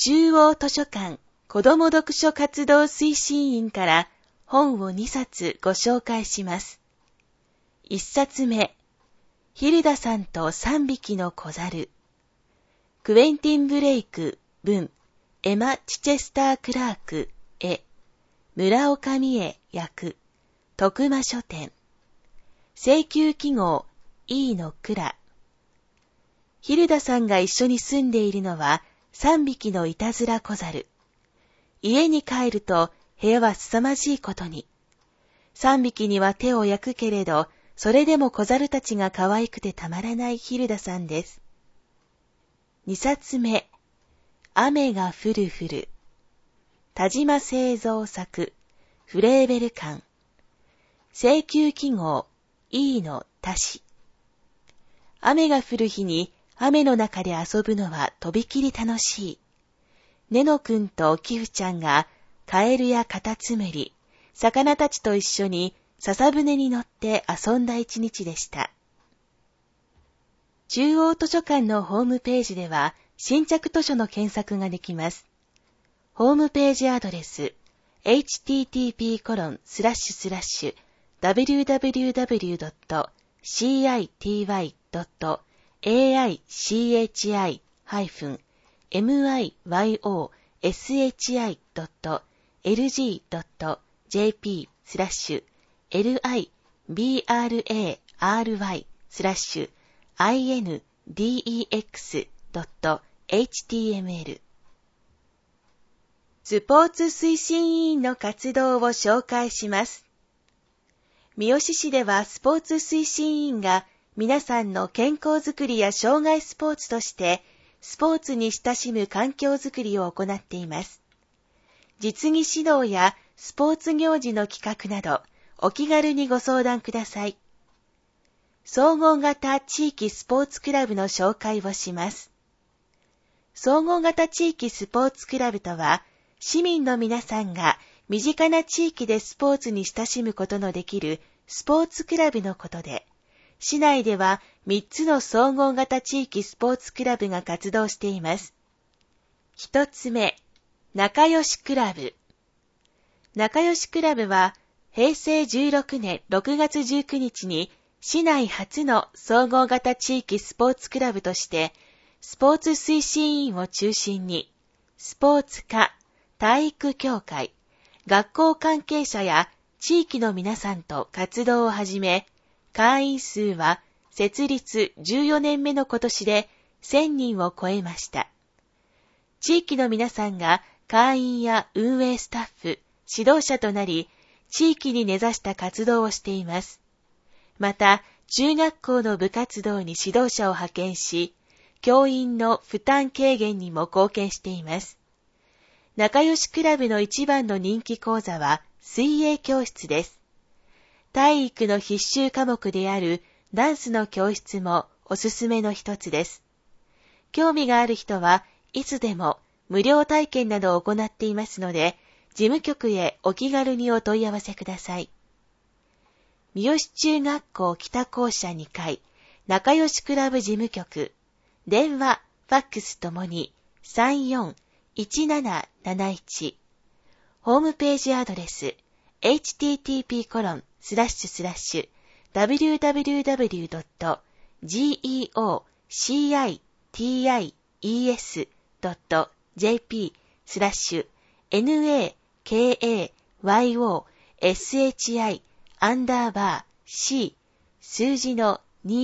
中央図書館子ども読書活動推進員から本を2冊ご紹介します。1冊目、ヒルダさんと3匹の小猿。クエンティン・ブレイク、文、エマ・チチェスター・クラーク、絵、村岡美恵、訳、徳間書店。請求記号、E の蔵。ヒルダさんが一緒に住んでいるのは3匹のいたずら小猿。家に帰ると部屋は凄まじいことに。3匹には手を焼くけれど、それでも小猿たちが可愛くてたまらないヒルダさんです。2冊目、雨が降る降る。田島製造作、フレーベル館。請求記号、E の他し。雨が降る日に雨の中で遊ぶのはとびきり楽しい。ネノくんとキフちゃんがカエルやカタツムリ、魚たちと一緒に笹舟に乗って遊んだ一日でした。中央図書館のホームページでは新着図書の検索ができます。ホームページアドレス http://www.cityv.libraryindex.html スポーツ推進委員の活動を紹介します。三好市ではスポーツ推進委員が皆さんの健康づくりや障害スポーツとしてスポーツに親しむ環境づくりを行っています。実技指導やスポーツ行事の企画などお気軽にご相談ください。総合型地域スポーツクラブの紹介をします。総合型地域スポーツクラブとは、市民の皆さんが身近な地域でスポーツに親しむことのできるスポーツクラブのことで、市内では3つの総合型地域スポーツクラブが活動しています。1つ目、仲良しクラブ。仲良しクラブは平成16年6月19日に市内初の総合型地域スポーツクラブとしてスポーツ推進委員を中心にスポーツ課、体育協会、学校関係者や地域の皆さんと活動を始め、会員数は設立14年目の今年で1000人を超えました。地域の皆さんが会員や運営スタッフ、指導者となり、地域に根ざした活動をしています。また、中学校の部活動に指導者を派遣し、教員の負担軽減にも貢献しています。仲良しクラブの一番の人気講座は水泳教室です。体育の必修科目であるダンスの教室もおすすめの一つです。興味がある人はいつでも無料体験などを行っていますので、事務局へお気軽にお問い合わせください。三好中学校北校舎2階、仲良しクラブ事務局、電話、ファックスともに34-1771。ホームページアドレス http://www.gocities.jp/nakayoshi_c 数字の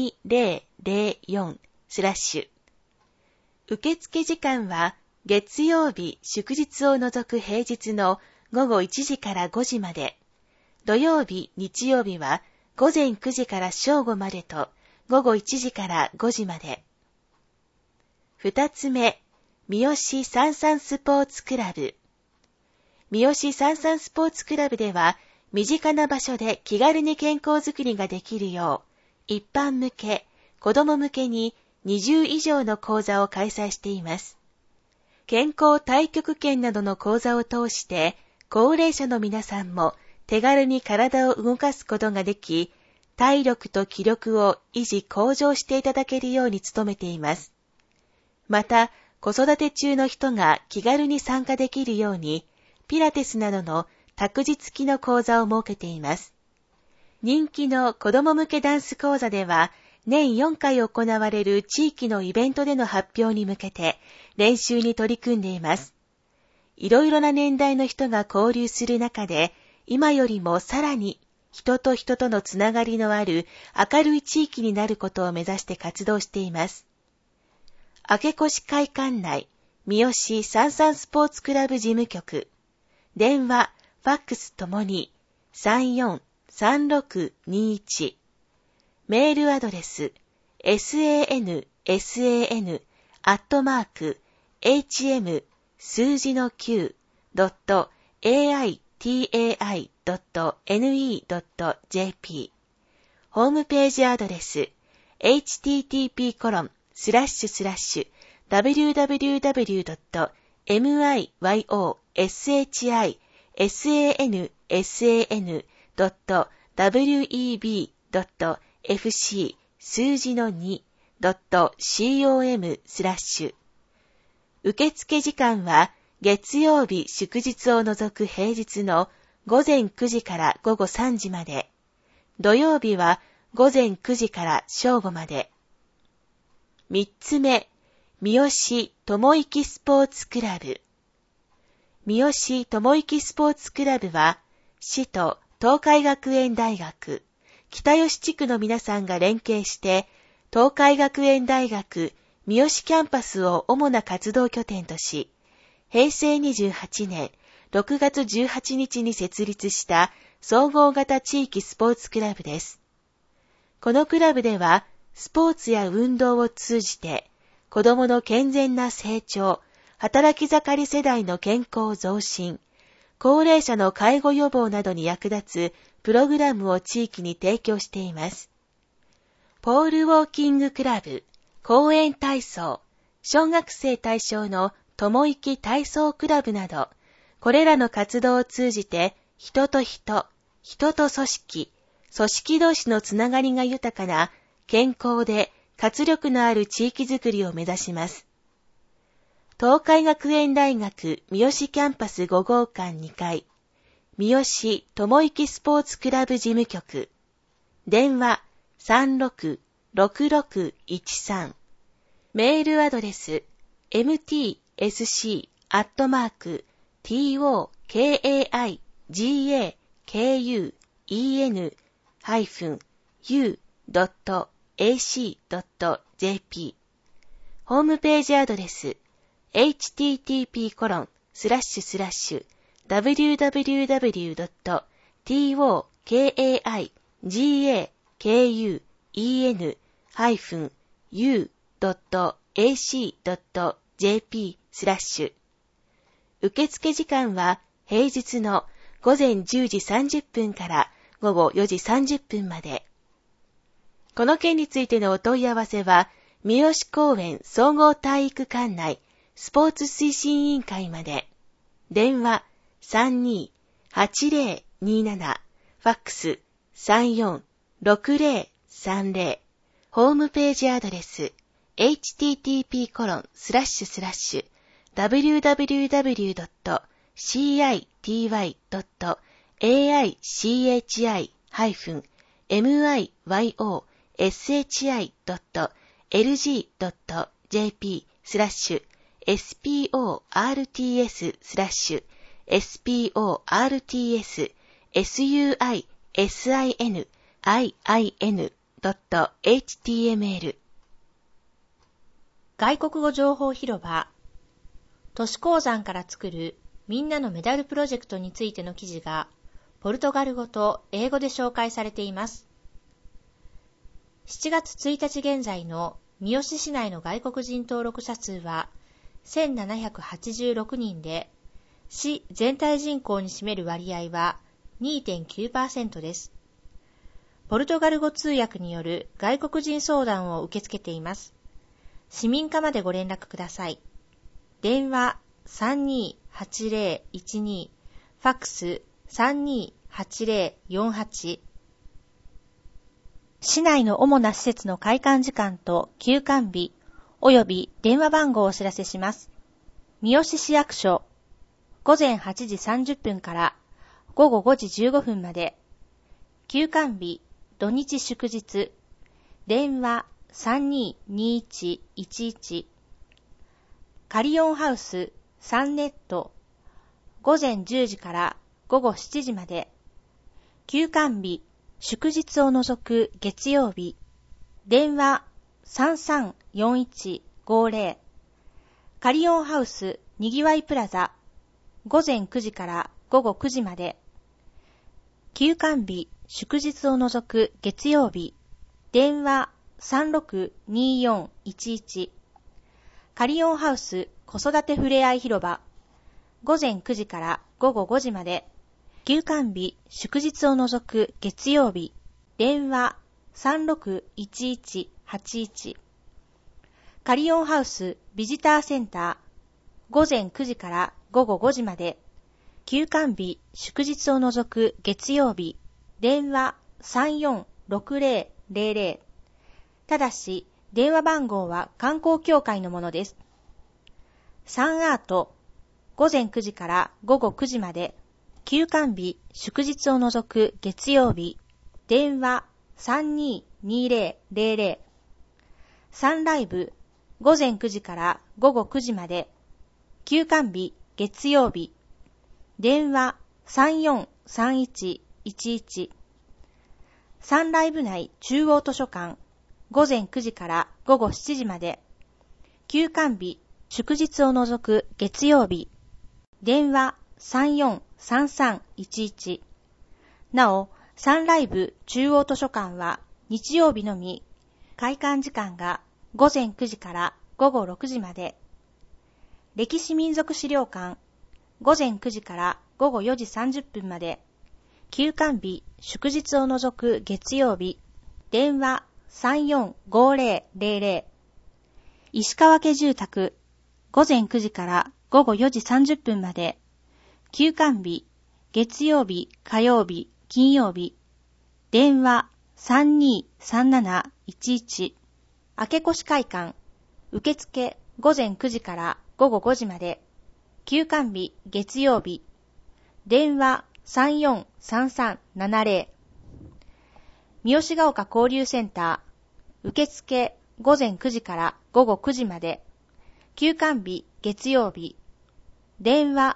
2004/受付時間は月曜日、祝日を除く平日の午後1時から5時まで、土曜日、日曜日は午前9時から正午までと午後1時から5時まで。2つ目、三好さんさんスポーツクラブ。三好さんさんスポーツクラブでは、身近な場所で気軽に健康づくりができるよう、一般向け、子ども向けに20以上の講座を開催しています。健康太極拳などの講座を通して、高齢者の皆さんも手軽に体を動かすことができ、体力と気力を維持向上していただけるように努めています。また、 子育て中の人が気軽に参加できるように、ピラティスなどの託児付きの講座を設けています。人気の子供向けダンス講座では、年4回行われる地域のイベントでの発表に向けて練習に取り組んでいます。いろいろな年代の人が交流する中で、今よりもさらに人と人とのつながりのある明るい地域になることを目指して活動しています。明越会館内、三好サンサンスポーツクラブ事務局、電話、ファックスともに343621、メールアドレス sansan@hm 数字の 9.aiti.ne.jp ホームページアドレス http://www.myosinsan.web.fc 数字の 2.com/ 受付時間は月曜日祝日を除く平日の午前9時から午後3時まで、土曜日は午前9時から正午まで。3つ目、三好智之スポーツクラブ。三好智之スポーツクラブは、市と東海学園大学、北吉地区の皆さんが連携して、東海学園大学三好キャンパスを主な活動拠点とし、平成28年6月18日に設立した総合型地域スポーツクラブです。このクラブでは、スポーツや運動を通じて、子どもの健全な成長、働き盛り世代の健康増進、高齢者の介護予防などに役立つプログラムを地域に提供しています。ポールウォーキングクラブ、公園体操、小学生対象のともいき体操クラブなど、これらの活動を通じて、人と人、人と組織、組織同士のつながりが豊かな、健康で活力のある地域づくりを目指します。東海学園大学三好キャンパス5号館2階、三好智之スポーツクラブ事務局、電話366613、メールアドレス mtsk@tokagaku-u.ac.jp ホームページアドレスhttp://www.tokagaku-u.ac.jp 受付時間は平日の午前10時30分から午後4時30分まで。この件についてのお問い合わせは、三好公園総合体育館内スポーツ推進委員会まで。電話32-8027、ファックス34-6030、ホームページアドレスhttp://www.citv.lg.html 外国語情報広場、都市鉱山から作るみんなのメダルプロジェクトについての記事がポルトガル語と英語で紹介されています。7月1日現在の三好市内の外国人登録者数は1786人で、市全体人口に占める割合は 2.9% です。ポルトガル語通訳による外国人相談を受け付けています。市民課までご連絡ください。電話328012、ファックス328048。市内の主な施設の開館時間と休館日、 および電話番号をお知らせします。三好市役所、午前8時30分から午後5時15分まで、休館日、土日祝日、電話322111、カリオンハウスサンネット、午前10時から午後7時まで、休館日、祝日を除く月曜日、電話334150、カリオンハウスにぎわいプラザ、午前9時から午後9時まで、休館日、祝日を除く月曜日、電話362411、カリオンハウス子育てふれあい広場、午前9時から午後5時まで、休館日、祝日を除く月曜日、電話361181、カリオンハウスビジターセンター、午前9時から午後5時まで、休館日、祝日を除く月曜日、電話346000、ただし、電話番号は観光協会のものです。サンアート、午前9時から午後9時まで、休館日、祝日を除く月曜日、電話322000、サンライブ、午前9時から午後9時まで、休館日、月曜日、電話343111、サンライブ内中央図書館、午前9時から午後7時まで、休館日、祝日を除く月曜日、電話343311。なお、サンライブ中央図書館は日曜日のみ、開館時間が午前9時から午後6時まで、歴史民族資料館、午前9時から午後4時30分まで、休館日、祝日を除く月曜日、電話345000、石川家住宅、午前9時から午後4時30分まで、休館日、月曜日、火曜日、金曜日、電話323711、明け越会館、受付午前9時から午後5時まで、休館日、月曜日、電話343370、三好ヶ丘交流センター、受付午前9時から午後9時まで、休館日、月曜日、電話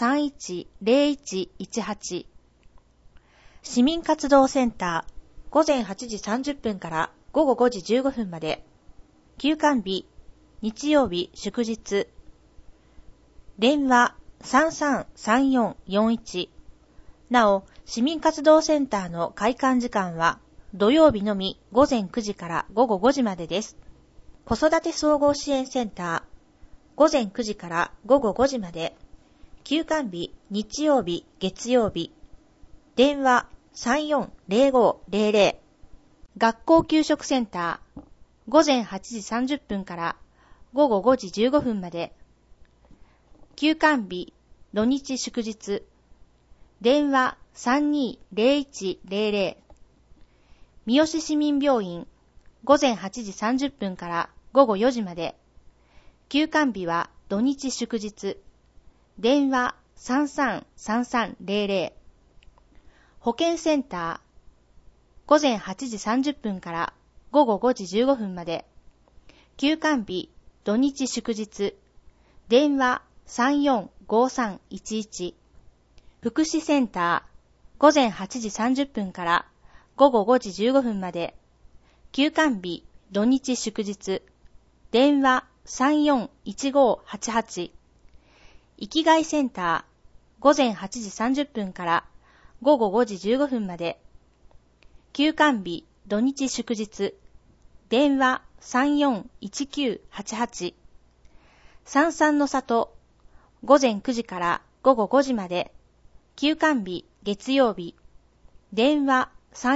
310118、市民活動センター、午前8時30分から午後5時15分まで、休館日、日曜日、祝日、電話333441。なお、市民活動センターの開館時間は土曜日のみ午前9時から午後5時までです。子育て総合支援センター、午前9時から午後5時まで、休館日、日曜日、月曜日、電話340500。学校給食センター、午前8時30分から午後5時15分まで、休館日、土日祝日、電話320100。三好市民病院、午前8時30分から午後4時まで、休館日は土日祝日、電話333300。保健センター、午前8時30分から午後5時15分まで、休館日、土日祝日、電話345311。福祉センター、午前8時30分から午後5時15分まで、休館日、土日祝日、電話341588。生きがいセンター、午前8時30分から午後5時15分まで、休館日、土日祝日、電話341988。三々の里、午前9時から午後5時まで、休館日、月曜日、電話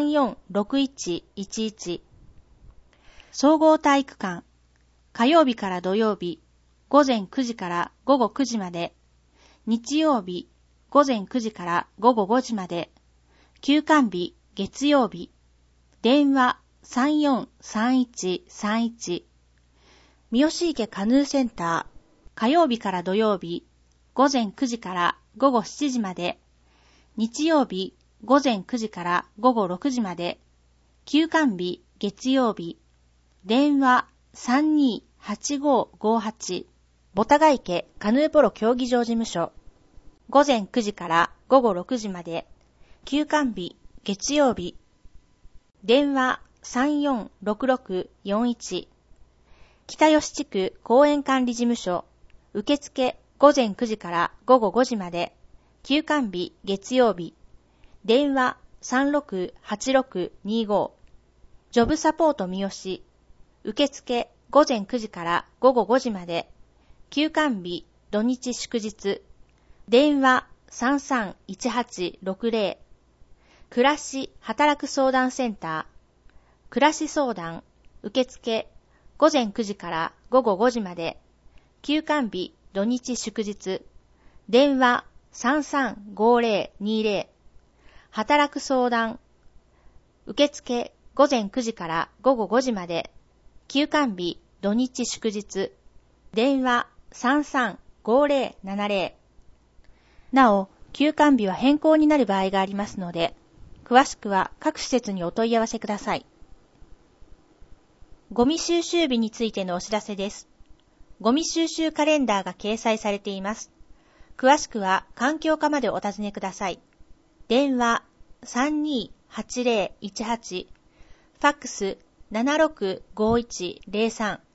346111。総合体育館、火曜日から土曜日、午前9時から午後9時まで、日曜日、午前9時から午後5時まで、休館日、月曜日、電話343131。 三好池カヌーセンター、火曜日から土曜日、午前9時から午後7時まで、日曜日、午前9時から午後6時まで、休館日、月曜日、電話328558、ボタガ池カヌーポロ競技場事務所、午前9時から午後6時まで、休館日、月曜日、電話346641、北吉地区公園管理事務所、受付午前9時から午後5時まで、休館日月曜日、電話368625、ジョブサポート三好、受付午前9時から午後5時まで、休館日土日祝日、電話331860、暮らし働く相談センター、暮らし相談、受付午前9時から午後5時まで、休館日土日祝日、電話335020、働く相談、受付午前9時から午後5時まで、休館日土日祝日、電話335070。なお、休館日は変更になる場合がありますので、詳しくは各施設にお問い合わせください。ゴミ収集日についてのお知らせです。ゴミ収集カレンダーが掲載されています。詳しくは環境課までお尋ねください。電話328018、ファックス765103。